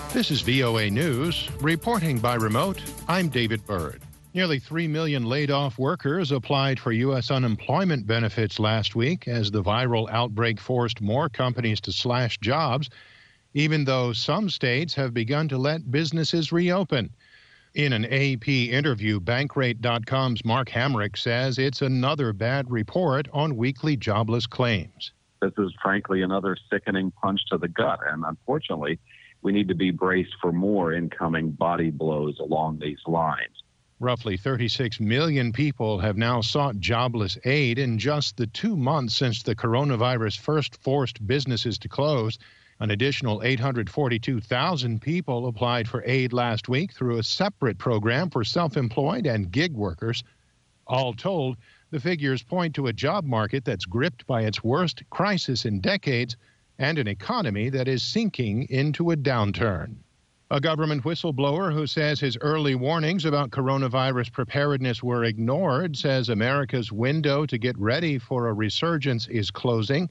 This is VOA News. Reporting by remote, I'm David Byrd. Nearly 3 million laid-off workers applied for U.S. unemployment benefits last week as the viral outbreak forced more companies to slash jobs, even though some states have begun to let businesses reopen. In an AP interview, Bankrate.com's Mark Hamrick says it's another bad report on weekly jobless claims. This is frankly another sickening punch to the gut, and unfortunately, we need to be braced for more incoming body blows along these lines. Roughly 36 million people have now sought jobless aid in just the 2 months since the coronavirus first forced businesses to close. An additional 842,000 people applied for aid last week through a separate program for self-employed and gig workers. All told, the figures point to a job market that's gripped by its worst crisis in decades and an economy that is sinking into a downturn. A government whistleblower who says his early warnings about coronavirus preparedness were ignored says America's window to get ready for a resurgence is closing.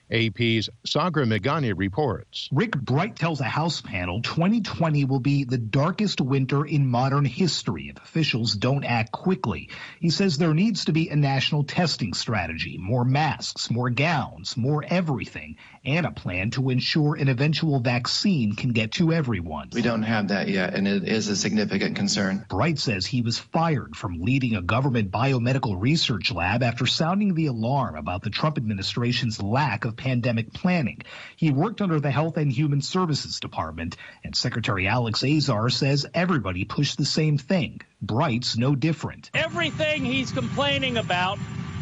AP's Sagar Meghani reports. Rick Bright tells a House panel 2020 will be the darkest winter in modern history if officials don't act quickly. He says there needs to be a national testing strategy, more masks, more gowns, more everything, and a plan to ensure an eventual vaccine can get to everyone. We don't have that yet, and it is a significant concern. Bright says he was fired from leading a government biomedical research lab after sounding the alarm about the Trump administration's lack of pandemic planning. He worked under the Health and Human Services Department, and Secretary Alex Azar says everybody pushed the same thing. Bright's no different. Everything he's complaining about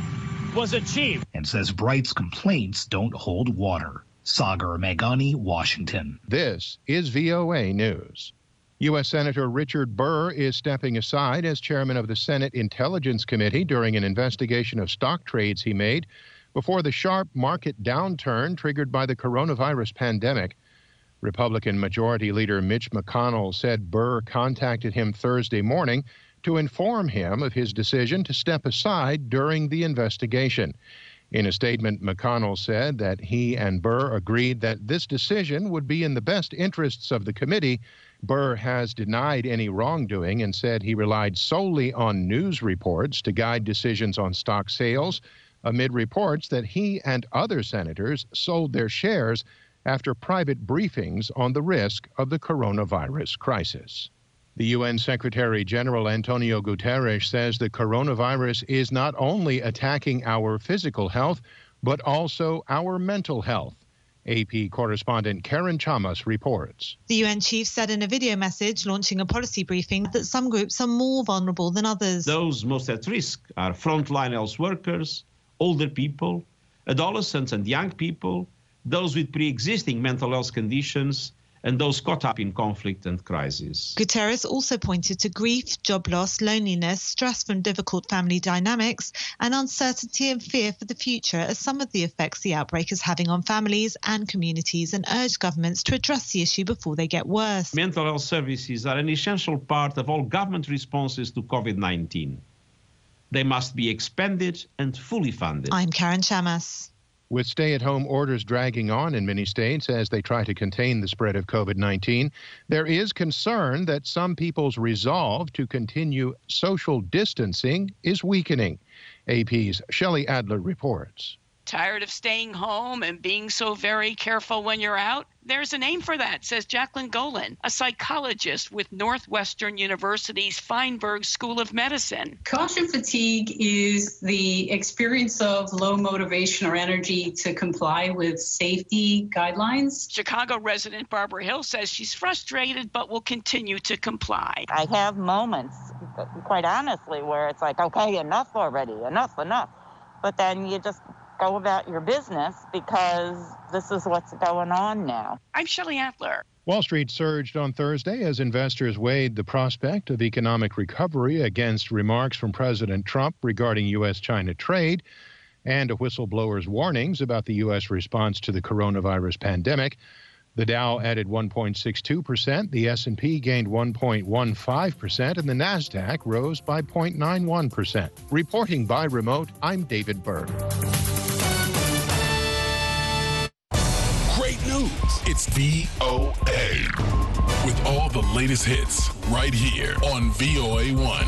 was achieved. And says Bright's complaints don't hold water. Sagar Meghani, Washington. This is VOA News. U.S. Senator Richard Burr is stepping aside as chairman of the Senate Intelligence Committee during an investigation of stock trades he made before the sharp market downturn triggered by the coronavirus pandemic. Republican Majority Leader Mitch McConnell said Burr contacted him Thursday morning to inform him of his decision to step aside during the investigation. In a statement, McConnell said that he and Burr agreed that this decision would be in the best interests of the committee. Burr has denied any wrongdoing and said he relied solely on news reports to guide decisions on stock sales, amid reports that he and other senators sold their shares after private briefings on the risk of the coronavirus crisis. The UN Secretary General Antonio Guterres says the coronavirus is not only attacking our physical health, but also our mental health. AP correspondent Karen Chamas reports. The UN chief said in a video message launching a policy briefing that some groups are more vulnerable than others. Those most at risk are frontline health workers, older people, adolescents and young people, those with pre-existing mental health conditions, and those caught up in conflict and crisis. Guterres also pointed to grief, job loss, loneliness, stress from difficult family dynamics, and uncertainty and fear for the future as some of the effects the outbreak is having on families and communities, and urged governments to address the issue before they get worse. Mental health services are an essential part of all government responses to COVID-19. They must be expanded and fully funded. I'm Karen Chamas. With stay-at-home orders dragging on in many states as they try to contain the spread of COVID-19, there is concern that some people's resolve to continue social distancing is weakening. AP's Shelley Adler reports. Tired of staying home and being so very careful when you're out? There's a name for that, says Jacqueline Golan, a psychologist with Northwestern University's Feinberg School of Medicine. Caution fatigue is the experience of low motivation or energy to comply with safety guidelines. Chicago resident Barbara Hill says she's frustrated but will continue to comply. I have moments, quite honestly, where it's like, okay, enough already, enough. But then you just go about your business because this is what's going on now. I'm Shelley Adler. Wall Street surged on Thursday as investors weighed the prospect of economic recovery against remarks from President Trump regarding U.S.-China trade and a whistleblower's warnings about the U.S. response to the coronavirus pandemic. The Dow added 1.62%, the S&P gained 1.15%, and the Nasdaq rose by 0.91%. Reporting by remote, I'm David Byrd. Great news. It's VOA. with all the latest hits right here on VOA1.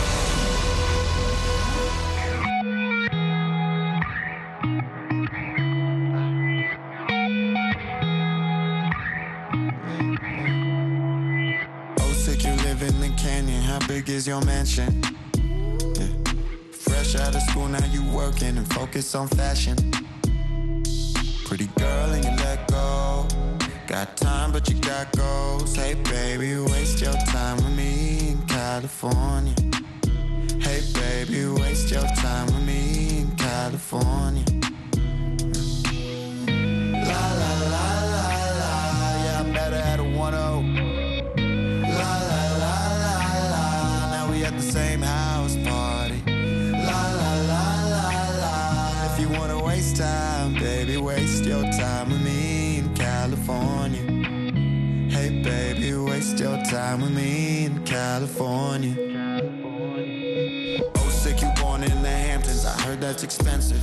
How big is your mansion? Yeah. Fresh out of school, now you working and focus on fashion. Pretty girl and you let go. Got time but you got goals. Hey baby, waste your time with me in California. Hey baby, waste your time with me in California. La la la la la, yeah, I met her at a 1-0. At the same house party. La la la la la. If you wanna waste time, baby, waste your time with me in California. Hey baby, waste your time with me in California. Oh, sick, you born in the Hamptons. I heard that's expensive.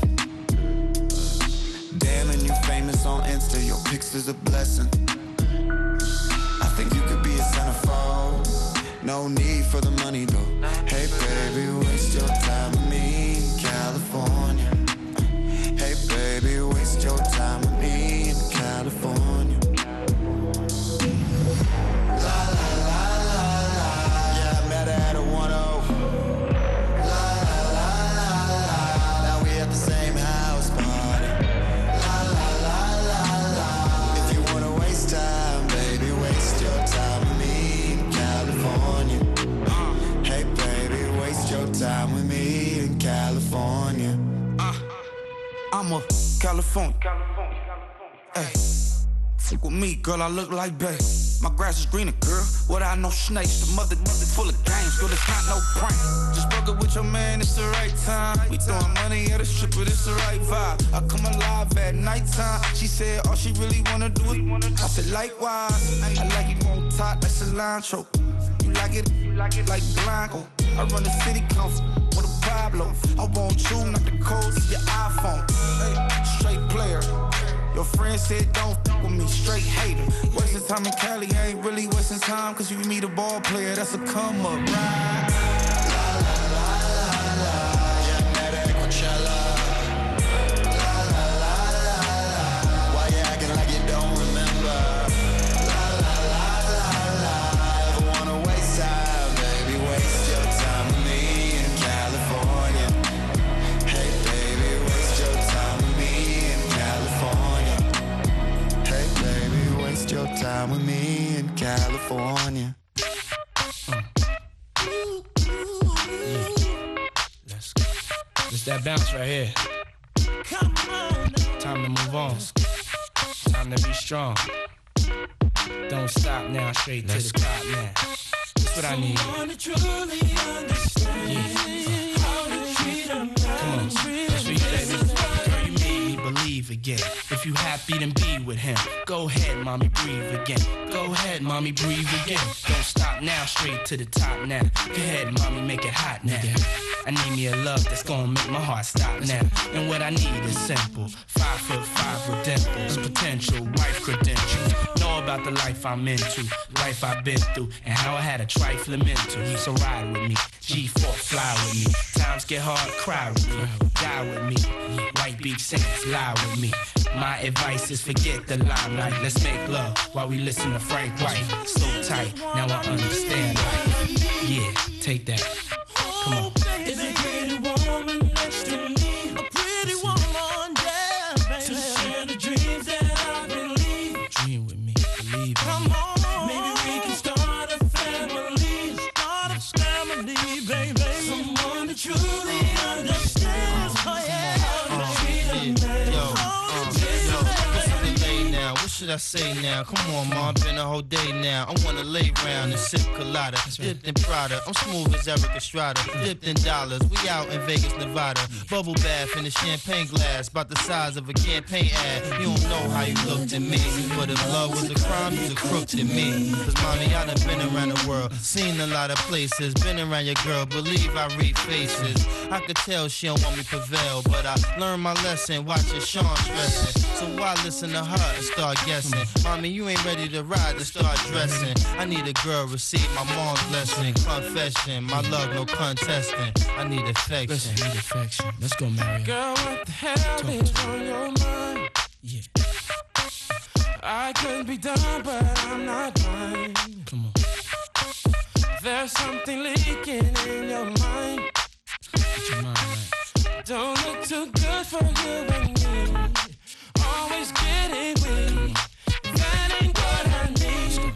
Damn, and you famous on Insta. Your pics is a blessing. I think you could be a centerfold. No need for the money though. Hey baby, waste your time with me in California. Hey baby, waste your time with me in California. La la la la la, yeah, I met her at a 1-0. La la la la la, now we at the same house party. La la la la la, if you wanna waste time, baby, waste your time with me in California. Hey baby, waste your time with me in California. I'm a California. Hey, fuck with me, girl, I look like bae. My grass is greener, girl. What I know, snakes. The mother full of games, girl, it's not no prank. Just broke up with your man, it's the right time. We throwing money at a strip, but it's the right vibe. I come alive at nighttime. She said all she really wanna do is I said likewise. I like it on top, that's cilantro. You like it like Blanco. I run the city council with a Pablo. I want you, not the codes of your iPhone. Hey, straight player. Your friend said don't fuck with me, straight hater. Wasting time in Cali, I ain't really wasting time. Cause you meet a ball player, that's a come up, right? La la la la la, yeah, I met her at Coachella. La la la la la, why you acting like you don't remember? La la la la la, ever wanna waste time, baby, waste your time with me in California. Hey baby, waste your time with me in California. Hey baby, waste your time with me in California. Let's go. It's that bounce right here. Time to move on. Time to be strong. Don't stop now, straight to the top now. That's what I need. Come on. That's what you said. Girl, you made me believe again. If you happy, then be with him. Go ahead, mommy, breathe again. Go ahead, mommy, breathe again. Don't stop now, straight to the top now. Go ahead, mommy, make it hot now. I need me a love that's gonna make my heart stop now. And what I need is simple. 5'5" with dimples, potential wife credentials. Know about the life I'm into, life I've been through, and how I had a trifling mental. So ride with me, G4, fly with me. Times get hard, cry with me, die with me. White Beach Saints, lie with me. My advice is forget the limelight. Let's make love while we listen to Frank White. So tight, now I understand life. Yeah, take that. Come on. Is a pretty woman next to me? A pretty woman, yeah, baby. To share the dreams that I believe. Dream with me, believe in Come me. on, maybe we can start a family. Start a family, baby. Someone that truly understands. Oh yeah. What should I say now? Come on, ma, been a whole day now. I wanna lay round and sip colada, dipped in Prada. I'm smooth as Eric Estrada, dipped in dollars. We out in Vegas, Nevada. Bubble bath in a champagne glass, about the size of a campaign ad. You don't know how you looked at me, but if love was a crime, you's a crook to me. Cause mommy, I done been around the world, seen a lot of places, been around your girl, believe I read faces. I could tell she don't want me prevail, but I learned my lesson, watching Sean stressing. So why listen to her and start guessing? guessing. Mommy, you ain't ready to ride to start dressing. I need a girl, receive my mom's blessing. Confession, my love, no contesting. I need affection. Listen, I need affection. Let's go, Mario. Girl, what the hell is on your mind? Yeah. I could be done, but I'm not blind. Come on. There's something leaking in your mind. Get your mind right. Don't look too good for you and me. Always getting weak. That ain't what I need,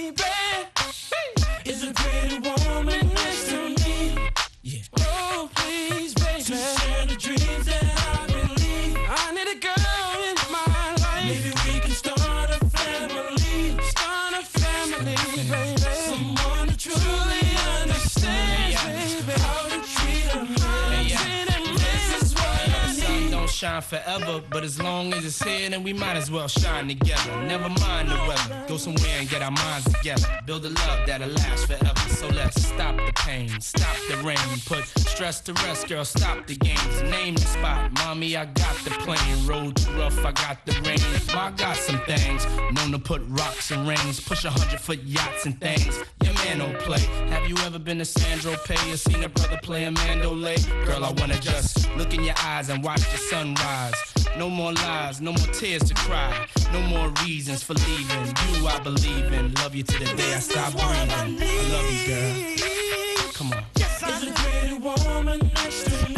baby. Is a pretty woman next to me. Yeah. Oh, please, baby. To share the dreams that I believe. I need a girl in my life. Maybe we can start a family. Start a family, baby. Someone to truly understand, baby. How to treat a man. This is what I need. Don't shine forever, but as long as it's here, then we might as well shine together. Never mind the weather, go somewhere and get our minds together. Build a love that'll last forever. So let's stop the pain, stop the rain, put stress to rest, girl, stop the games. Name the spot, mommy, I got the plane. Road too rough, I got the rain. I got some things, known to put rocks and rings, push 100-foot yachts and things. Your man don't play. Have you ever been to Sandro Pay or seen a brother play a mandolay? Girl, I wanna just look in your eyes and watch the sunrise. No more lies, no more tears to cry. No more reasons for leaving. You I believe in. Love you to the day I stop breathing. I love you, girl. Come on. Yes, there's a pretty woman next to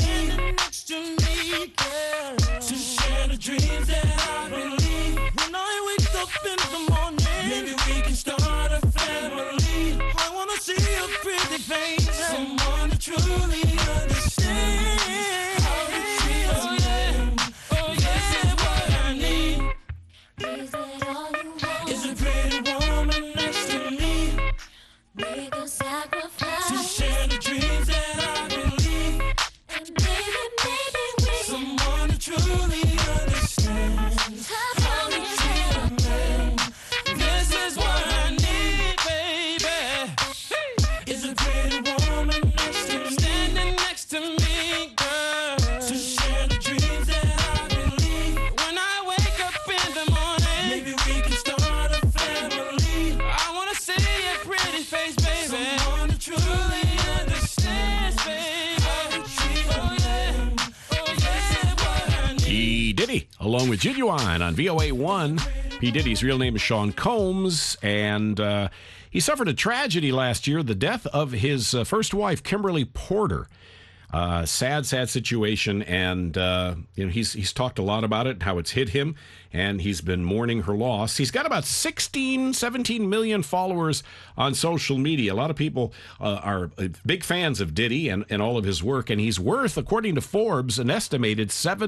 me, girl. To share the dreams that I believe. When I wake up in the morning, maybe we can start a family. I wanna see a pretty face, someone to truly understand how to treat us, man. Oh yeah, what I need. Is that all you want? Is a pretty woman next to me. Make a sacrifice to share the dreams that I believe. And maybe we someone to truly understand how to treat a man. This is what I need, baby. Is a pretty woman next to me, standing next to me, girl. To share the dreams that I believe. When I wake up in the morning, maybe we can start a family. I wanna see a pretty face, baby. Someone to truly understand, baby. How to treat a man. Oh yeah, what I need. P. Diddy, along with Genuine on VOA1. P. Diddy's real name is Sean Combs, and he suffered a tragedy last year, the death of his first wife, Kimberly Porter. Sad situation, and he's talked a lot about it, how it's hit him, and he's been mourning her loss. He's got about 17 million followers on social media. A lot of people are big fans of Diddy and all of his work, and he's worth, according to Forbes, an estimated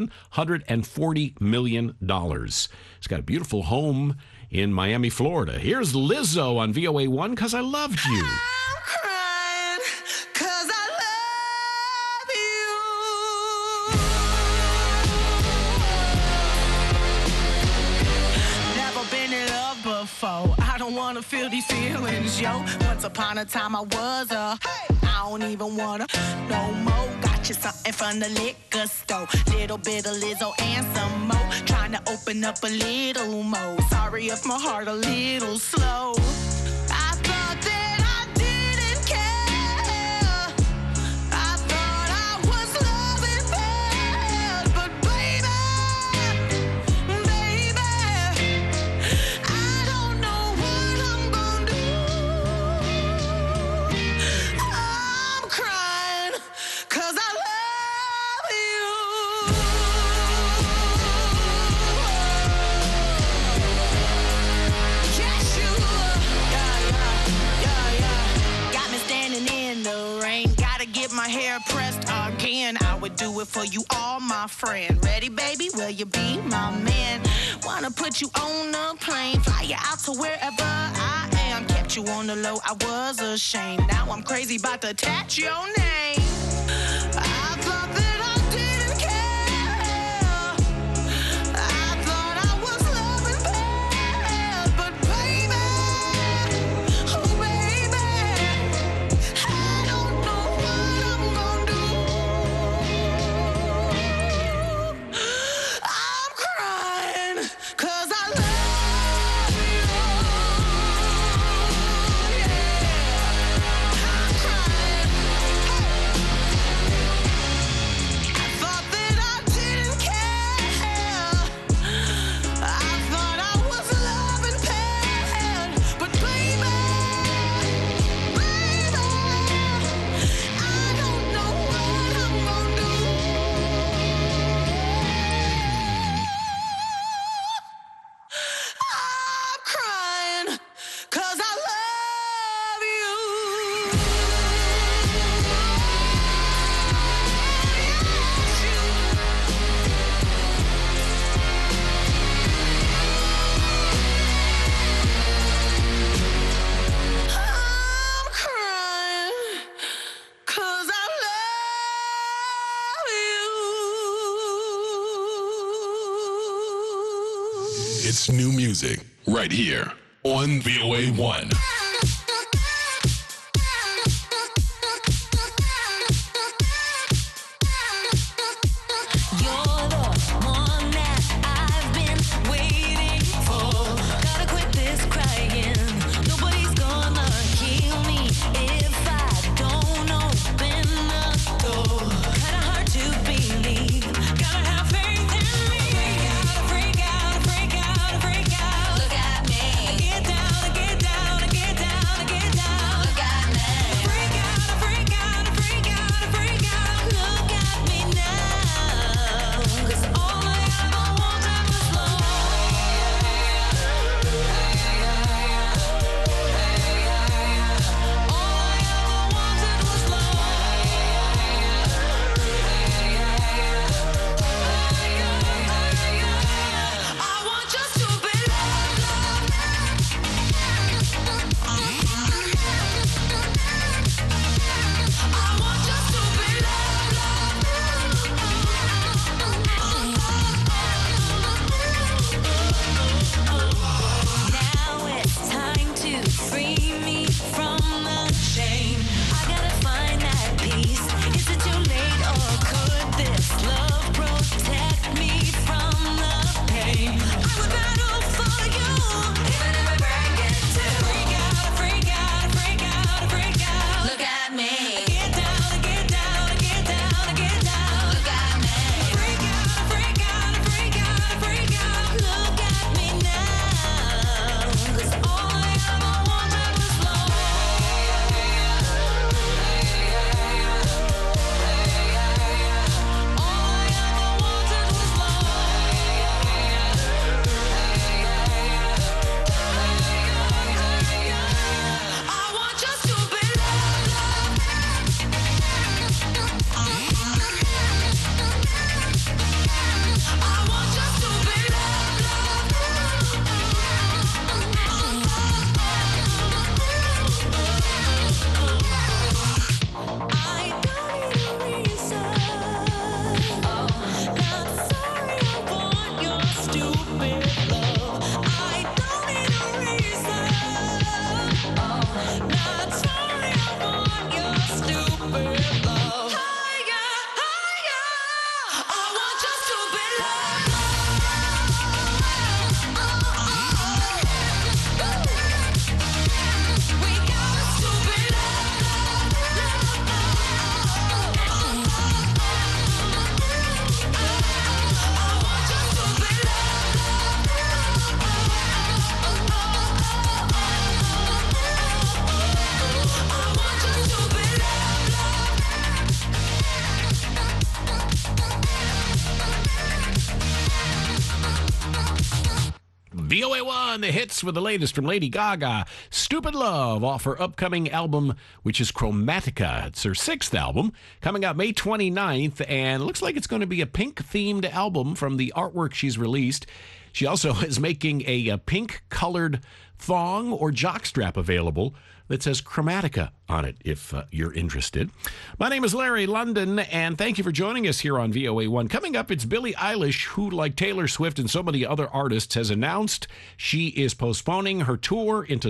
$740 million. He's got a beautiful home in Miami, Florida. Here's Lizzo on VOA1, 'Cause I Loved You. I don't wanna feel these feelings, yo. Once upon a time I was I don't even wanna no more. Got you something from the liquor store. Little bit of Lizzo and some more. Trying to open up a little more. Sorry if my heart a little slow. I thought that I didn't care. I thought I was loving bad. But baby, I don't know what I'm gonna do. I'm crying 'cause I love you. Yes, you yeah. Got me standing in the rain. Gotta get my hair pressed again. I would do it for you, all my friend. Ready, baby? Will you be my man? Wanna put you on a plane, fly you out to wherever I am. Kept you on the low, I was ashamed. Now I'm crazy about to attach your name. I thought that I didn't care. I thought I was loving bad. But baby, oh baby, I don't know what I'm gonna do. I'm crying 'cause I love hottest new music right here on VOA1. VOA1, the hits with the latest from Lady Gaga. Stupid Love off her upcoming album, which is Chromatica. It's her 6th album, coming out May 29th, and looks like it's going to be a pink-themed album from the artwork she's released. She also is making a pink-colored thong or jockstrap available that says Chromatica on it, if you're interested. My name is Larry London, and thank you for joining us here on VOA1. Coming up, it's Billie Eilish, who, like Taylor Swift and so many other artists, has announced she is postponing her tour into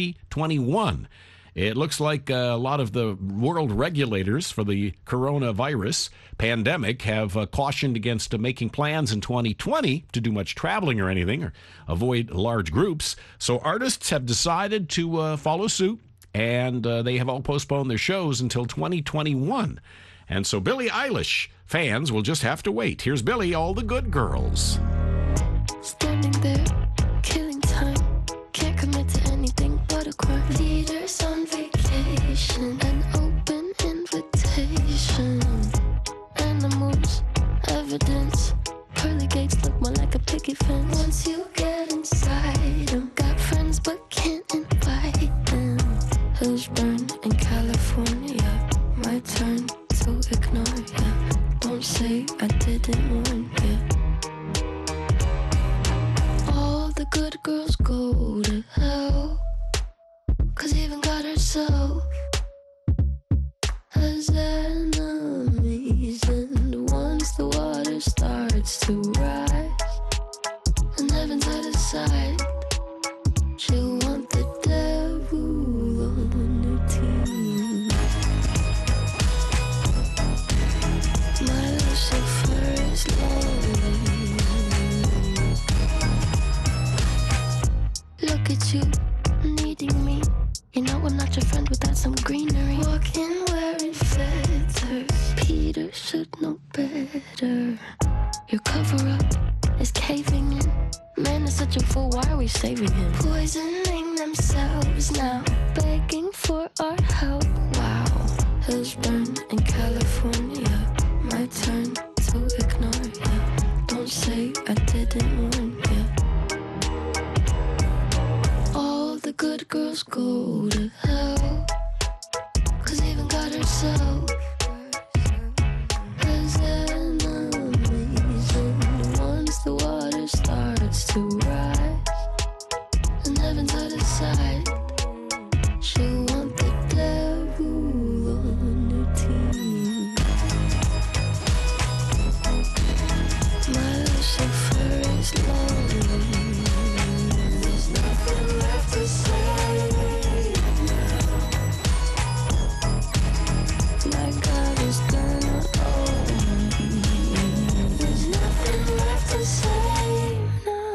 2021. It looks like a lot of the world regulators for the coronavirus pandemic have cautioned against making plans in 2020 to do much traveling or anything or avoid large groups. So artists have decided to follow suit, and they have all postponed their shows until 2021. And so Billie Eilish fans will just have to wait. Here's Billie, All the Good Girls. Standing there, killing time. Can't commit to anything but a crime. Leaders on vacation, an open invitation. Animals, evidence. Pearly gates look more like a picket fence. Once you get inside them, got friends but can't invite them. Hills burn in California. My turn to ignore, yeah. Don't say I didn't warn, yeah. All the good girls go to hell, 'cause even God herself has enemies. And once the water starts to rise and heaven's out of sight, You know I'm not your friend without some greenery. Walking wearing feathers. Peter should know better. Your cover-up is caving in. Man is such a fool, why are we saving him? Poisoning themselves now, begging for our help. Wow, hills burn in California. My turn to ignore ya. Don't say I didn't warn ya. All the good girls go to hell, 'cause even God herself has enemies. And once the water starts to rise and heaven's out of sight, she'll want the devil on her team. My Lucifer is lonely. There's nothing left to say now. My God is gonna own me. There's nothing left to say now.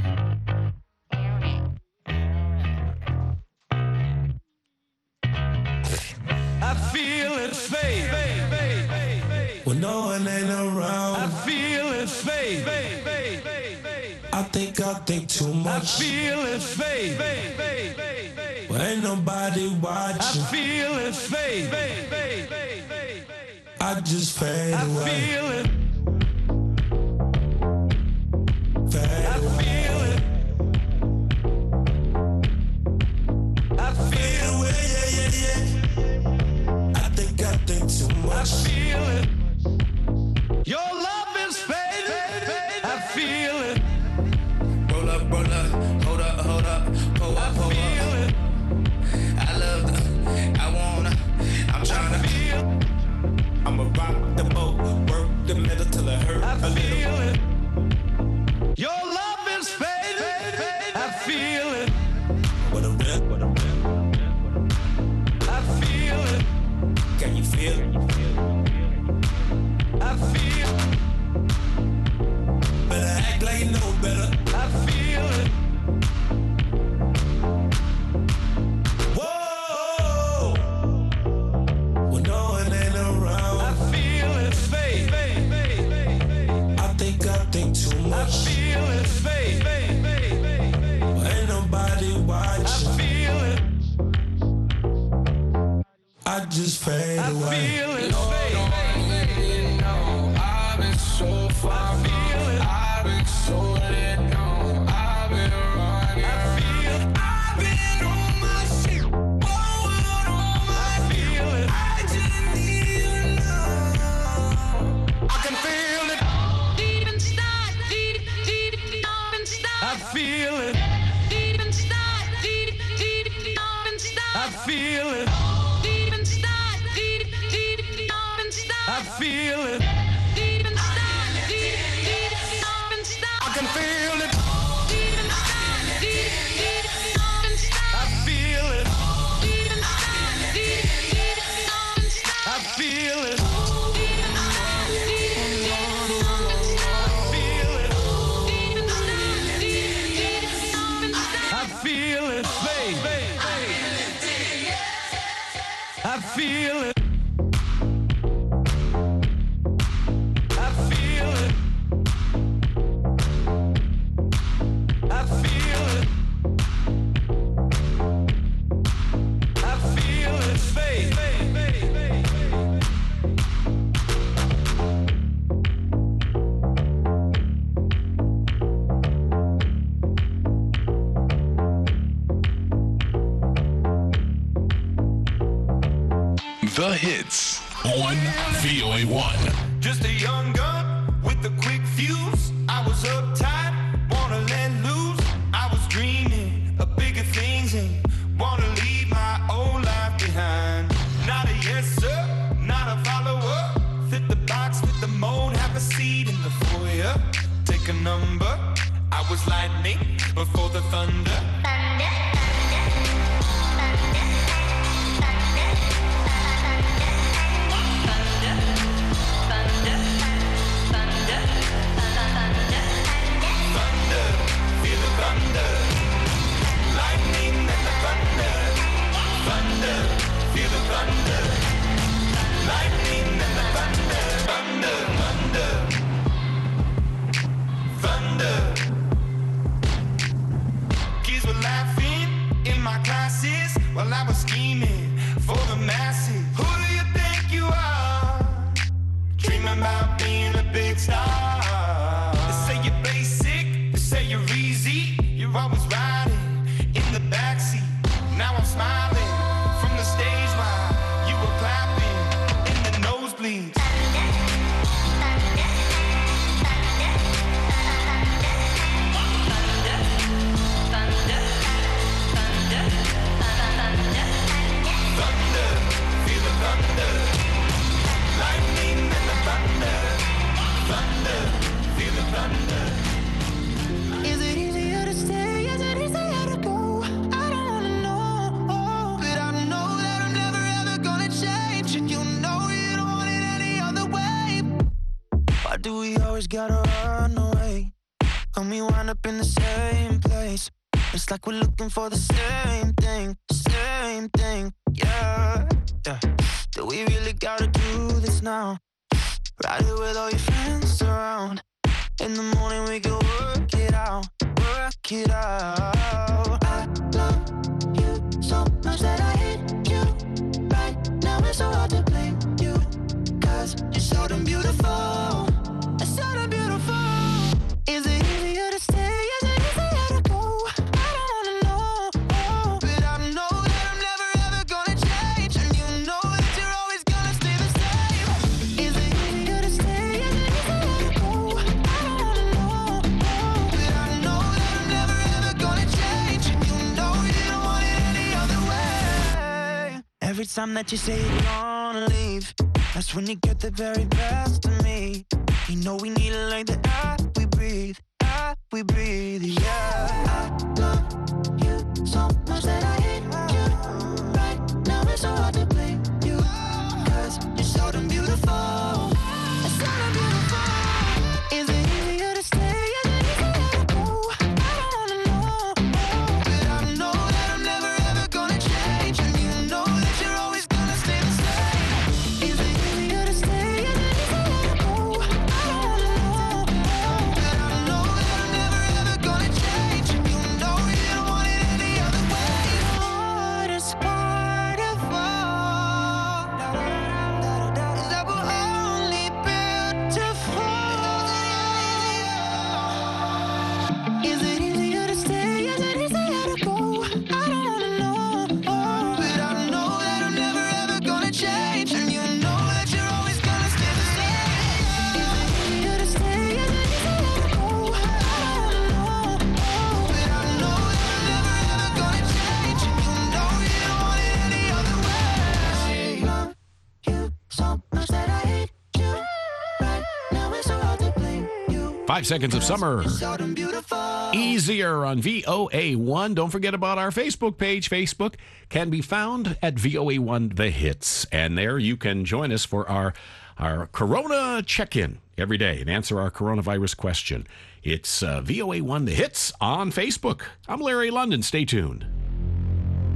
I feel it fade when no one ain't around. I feel it fade. I think too much. I feel it fade when ain't nobody watching. I feel it fade. I just fade away. I feel it. Fade away. I feel it. Yeah. I think too much. I feel it. Your love is fading. I feel it. Roll up, hold up, pull up. I feel it. I love I wanna, I'm trying to feel. I'ma rock the boat, work the middle till it hurt. I feel it. Your love is fading. I feel it. What a rip. I feel it. Can you feel it? I feel it. Better act like you know better. I feel it. Whoa. When no one ain't around. I feel it fade. I think too much. I feel it fade. Ain't nobody watching. I feel it. I just fade away. I feel it fade. I've been so far. I've been so let down. I've been running. I've been on my shit. On my feel it. I just need you now. I can feel it. Deep inside. I feel it. Deep inside. I feel it. Deep inside. I feel it. Deep inside. I can feel it. Deep inside. I feel it. Deep inside. I feel it. I feel it. I feel it. I feel it. I feel it. I feel it fade. The hits on VOA1. Just a young gun with a quick fuse. I was uptight, wanna let loose. I was dreaming of bigger things and wanna leave my old life behind. Not a yes sir, not a follower. Fit the box, fit the mold, have a seat in the foyer. Take a number. I was lightning before the thunder. Feel the thunder, lightning and the thunder. while I was scheming for the masses. Who do you think you are? Dreaming about being a big star. They say you're basic, they say you're easy. You're always riding in the backseat. Now I'm smiling from the stage while you were clapping in the nosebleeds. Is it easier to stay? Is it easier to go? I don't wanna know, but I know that I'm never ever gonna change, and you know you don't want it any other way. Why do we always gotta run away? And we wind up in the same place. It's like we're looking for the same thing, yeah. Do we really gotta do this now? Ride it with all your friends around. In the morning we can work it out, work it out. I love you so much that I hate you. Right now it's so hard to blame you, 'cause you're so damn beautiful, so damn beautiful. Is it easier to stay? Is it easier to go? I don't wanna know, but I know that I'm never ever gonna change, and you know that you're always gonna stay the same. Is it easier to stay? Is it easier to go? I don't wanna know, but I know that I'm never ever gonna change, and you know you don't want it any other way. Every time that you say you're gonna leave, that's when you get the very best of me. You know we need it like the air we breathe, yeah. I love you so much that I hate you. Right now it's so hard to blame you, 'cause you're so damn beautiful, so damn beautiful. Is it easier to stay? Is it easier to go? I don't wanna know, but I know that I'm never ever gonna change, and you know that you're always gonna stay the same. Is it easier to stay? Is it easier to go? I don't wanna know, but I know that I'm never ever gonna change, and you know you don't want it any other way. Hardest part of all is that we're only built to fall. Is it easier to stay? Is it easier to go? I don't wanna know, but I know that I'm never ever gonna change, and you know that you're always gonna stay the same. Is it easier to stay? Is it easier to go? I don't wanna know, but I know that I'm never ever gonna change, and you know you don't want it any other way. Love you so much that I hate you. Right now it's so hard to blame you. 5 Seconds of Summer. So damn beautiful. Easier on VOA1. Don't forget about our Facebook page. Facebook can be found at VOA1 The Hits. And there you can join us for our Corona check-in every day and answer our coronavirus question. It's VOA1 The Hits on Facebook. I'm Larry London. Stay tuned.